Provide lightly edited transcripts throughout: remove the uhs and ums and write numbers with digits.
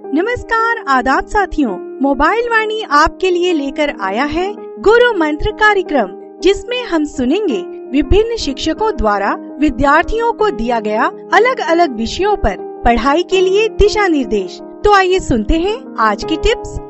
नमस्कार आदाब साथियों, मोबाइल वाणी आपके लिए लेकर आया है गुरु मंत्र कार्यक्रम, जिसमें हम सुनेंगे विभिन्न शिक्षकों द्वारा विद्यार्थियों को दिया गया अलग अलग विषयों पर पढ़ाई के लिए दिशा निर्देश। तो आइए सुनते हैं आज की टिप्स।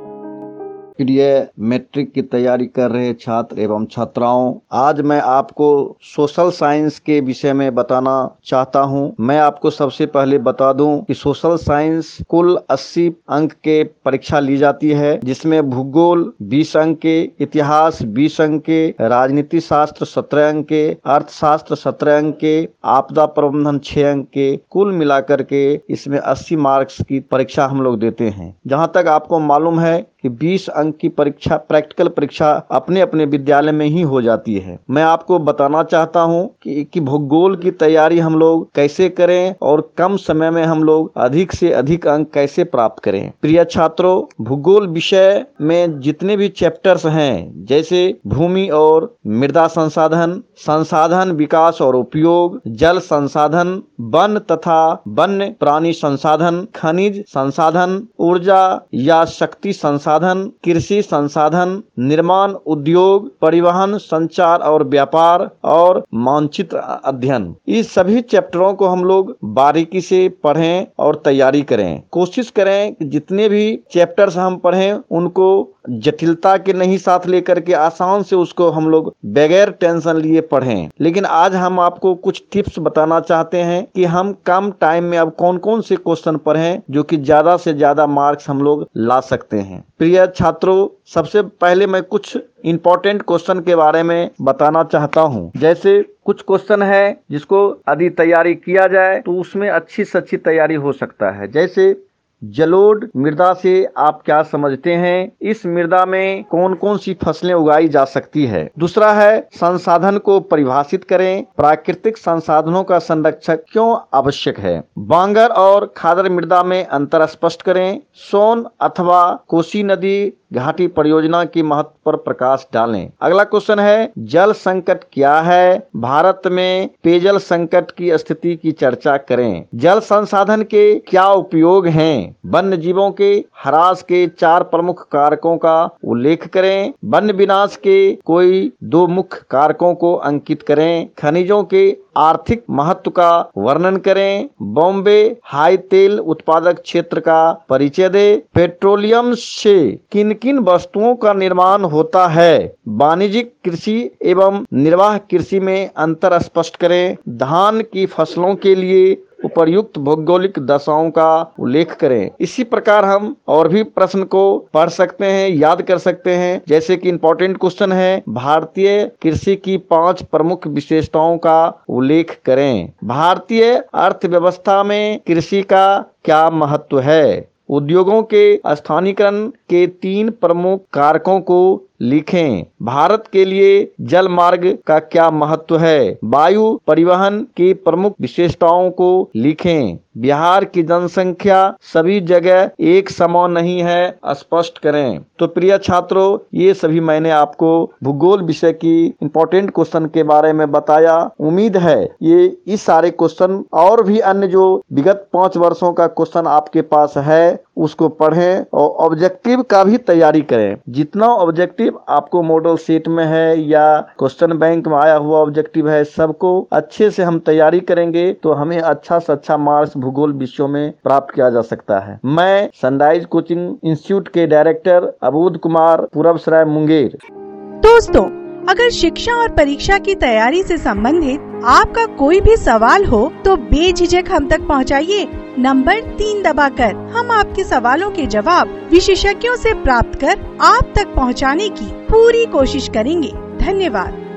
प्रिय मैट्रिक की तैयारी कर रहे छात्र एवं छात्राओं, आज मैं आपको सोशल साइंस के विषय में बताना चाहता हूं। मैं आपको सबसे पहले बता दूं कि सोशल साइंस कुल 80 अंक के परीक्षा ली जाती है, जिसमें भूगोल 20 अंक के, इतिहास 20 अंक के, राजनीति शास्त्र 17 अंक के, अर्थशास्त्र 17 अंक के, आपदा प्रबंधन 6 अंक के, कुल मिलाकर के इसमें 80 मार्क्स की परीक्षा हम लोग देते हैं। जहाँ तक आपको मालूम है कि 20 अंक की परीक्षा, प्रैक्टिकल परीक्षा अपने अपने विद्यालय में ही हो जाती है। मैं आपको बताना चाहता हूं कि भूगोल की तैयारी हम लोग कैसे करें और कम समय में हम लोग अधिक से अधिक अंक कैसे प्राप्त करें। प्रिय छात्रों, भूगोल विषय में जितने भी चैप्टर्स हैं, जैसे भूमि और मृदा संसाधन, संसाधन विकास और उपयोग, जल संसाधन, वन तथा वन्य प्राणी संसाधन, खनिज संसाधन, ऊर्जा या शक्ति संसाधन, कृषि संसाधन, निर्माण उद्योग, परिवहन, संचार और व्यापार और मानचित्र अध्ययन, इस सभी चैप्टरों को हम लोग बारीकी से पढ़ें और तैयारी करें। कोशिश करें कि जितने भी चैप्टर्स हम पढ़ें उनको जटिलता के नहीं साथ लेकर के आसान से उसको हम लोग बगैर टेंशन लिए पढ़ें। लेकिन आज हम आपको कुछ टिप्स बताना चाहते हैं कि हम कम टाइम में अब कौन कौन से क्वेश्चन पढ़ें जो कि ज्यादा से ज्यादा मार्क्स हम लोग ला सकते हैं। प्रिय छात्रों, सबसे पहले मैं कुछ इम्पोर्टेंट क्वेश्चन के बारे में बताना चाहता हूं। जैसे कुछ क्वेश्चन है जिसको यदि तैयारी किया जाए तो उसमें अच्छी से अच्छी तैयारी हो सकता है। जैसे जलोढ़ मृदा से आप क्या समझते हैं? इस मृदा में कौन कौन सी फसलें उगाई जा सकती है? दूसरा है संसाधन को परिभाषित करें। प्राकृतिक संसाधनों का संरक्षण क्यों आवश्यक है? बांगर और खादर मृदा में अंतर स्पष्ट करें। सोन अथवा कोसी नदी घाटी परियोजना की महत्व पर प्रकाश डालें। अगला क्वेश्चन है जल संकट क्या है? भारत में पेयजल संकट की स्थिति की चर्चा करें। जल संसाधन के क्या उपयोग हैं? वन्य जीवों के ह्रास के 4 प्रमुख कारकों का उल्लेख करें। वन्य विनाश के कोई 2 मुख्य कारकों को अंकित करें। खनिजों के आर्थिक महत्व का वर्णन करें। बॉम्बे हाई तेल उत्पादक क्षेत्र का परिचय दे। पेट्रोलियम से किन किन वस्तुओं का निर्माण होता है? वाणिज्यिक कृषि एवं निर्वाह कृषि में अंतर स्पष्ट करें। धान की फसलों के लिए उपर्युक्त भौगोलिक दशाओं का उल्लेख करें। इसी प्रकार हम और भी प्रश्न को पढ़ सकते हैं, याद कर सकते हैं। जैसे कि इंपॉर्टेंट क्वेश्चन है भारतीय कृषि की 5 प्रमुख विशेषताओं का उल्लेख करें। भारतीय अर्थव्यवस्था में कृषि का क्या महत्व है? उद्योगों के स्थानीयकरण के 3 प्रमुख कारकों को लिखें। भारत के लिए जल मार्ग का क्या महत्व है? वायु परिवहन की प्रमुख विशेषताओं को लिखें। बिहार की जनसंख्या सभी जगह एक समान नहीं है, स्पष्ट करें। तो प्रिय छात्रों, ये सभी मैंने आपको भूगोल विषय की इंपॉर्टेंट क्वेश्चन के बारे में बताया। उम्मीद है ये इस सारे क्वेश्चन और भी अन्य जो विगत 5 वर्षों का क्वेश्चन आपके पास है उसको पढ़ें और ऑब्जेक्टिव का भी तैयारी करें। जितना ऑब्जेक्टिव आपको मॉडल सेट में है या क्वेश्चन बैंक में आया हुआ ऑब्जेक्टिव है, सबको अच्छे से हम तैयारी करेंगे तो हमें अच्छा से अच्छा मार्क्स भूगोल विषयों में प्राप्त किया जा सकता है। मैं सनराइज कोचिंग इंस्टीट्यूट के डायरेक्टर अबूद कुमार, पूरब सराय, मुंगेर। दोस्तों, अगर शिक्षा और परीक्षा की तैयारी से संबंधित आपका कोई भी सवाल हो तो बेझिझक हम तक पहुंचाइए। नंबर 3 दबाकर हम आपके सवालों के जवाब विशेषज्ञों से प्राप्त कर आप तक पहुंचाने की पूरी कोशिश करेंगे। धन्यवाद।